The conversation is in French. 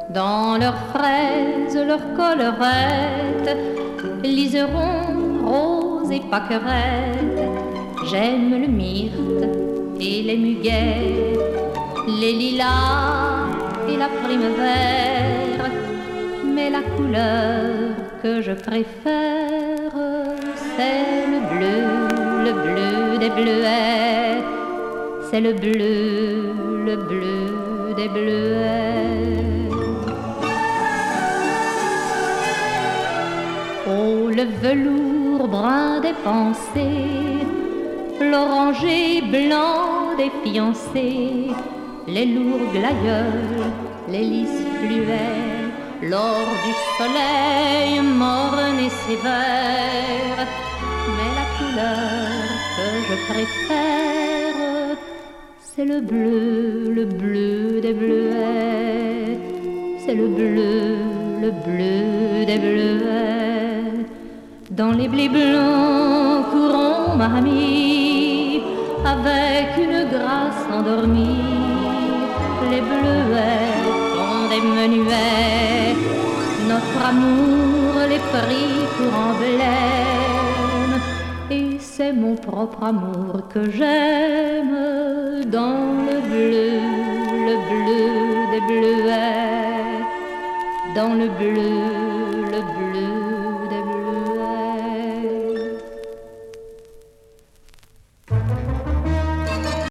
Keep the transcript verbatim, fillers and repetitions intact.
dans leurs fraises, leurs collerettes, liserons, roses et pâquerettes. J'aime le myrte et les muguets, les lilas et la primavera, mais la couleur que je préfère, c'est le bleu, le bleu des bleuets, c'est le bleu, le bleu des bleuets. Oh, le velours brun des pensées, l'oranger blanc des fiancés, les lourds glaïeuls, les lys fluets, l'or du soleil morne et sévère. Mais la couleur que je préfère, c'est le bleu, le bleu des bleuets, c'est le bleu, le bleu des bleuets. Dans les blés blancs courons, ma amie, avec une grâce endormie. Les bleuets font des menuets, notre amour les prit pour emblème. Et c'est mon propre amour que j'aime, dans le bleu, le bleu des bleuets, dans le bleu, le bleu